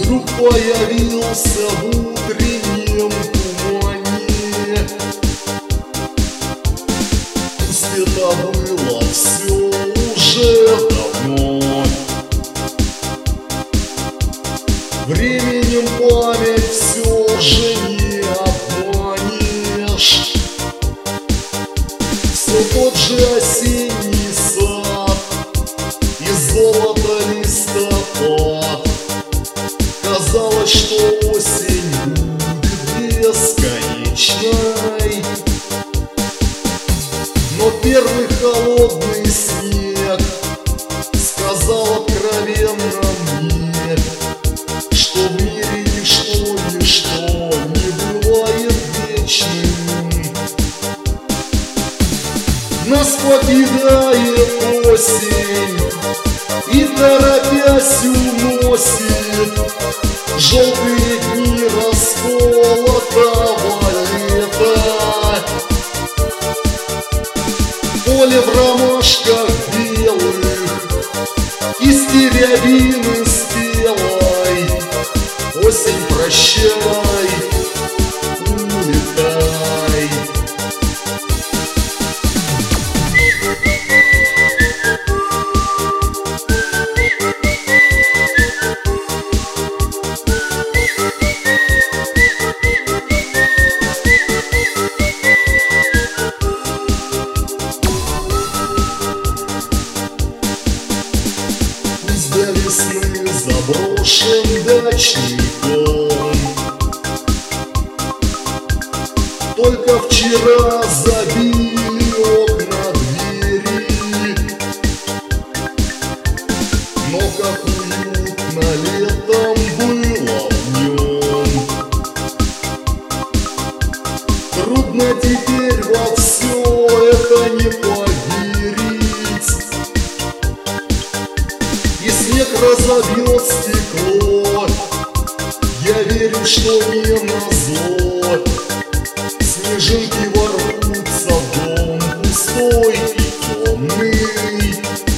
Вдруг появился в утреннем тумане. Пусть это было все уже давно. Временем память все же не обманешь. Все тот же осенний сад и золото листопад. Казалось, что осень будет бесконечной, но первый холодный снег сказал откровенно мне, что в мире ничто не бывает вечным. Нас покидает осень и торопясь уносит желтые дни расколотого лета. Поле в ромашках белых и стереобины спелой. Осень, прощай, улетай. До весны заброшен дачный дом. Только вчера забили окна двери, но как уютно летом было в нем. Трудно теперь во все это не поверить. И снег разобьет стекло, я верю, что не назло. Снежинки ворвутся в дом пустой и темный,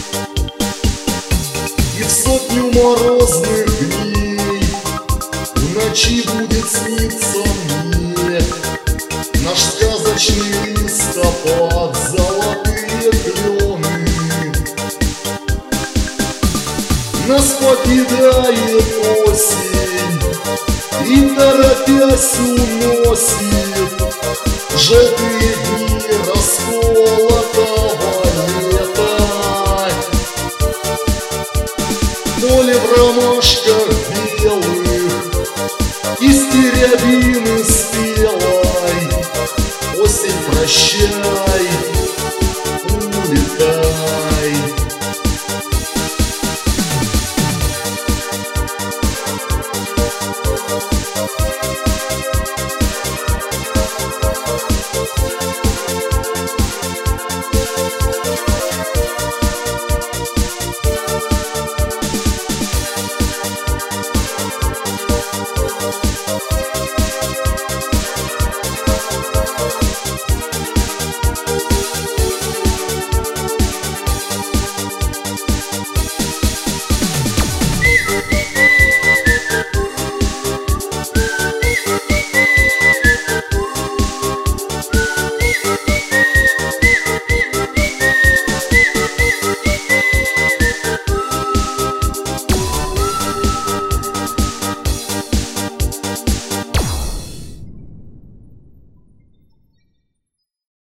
и в сотню морозных дней в ночи будет сниться мне наш сказочный листопад, золотые клены. Нас покидает осень и торопясь уносит желтые дни расколотого лета. Поле в ромашках белых и стереобины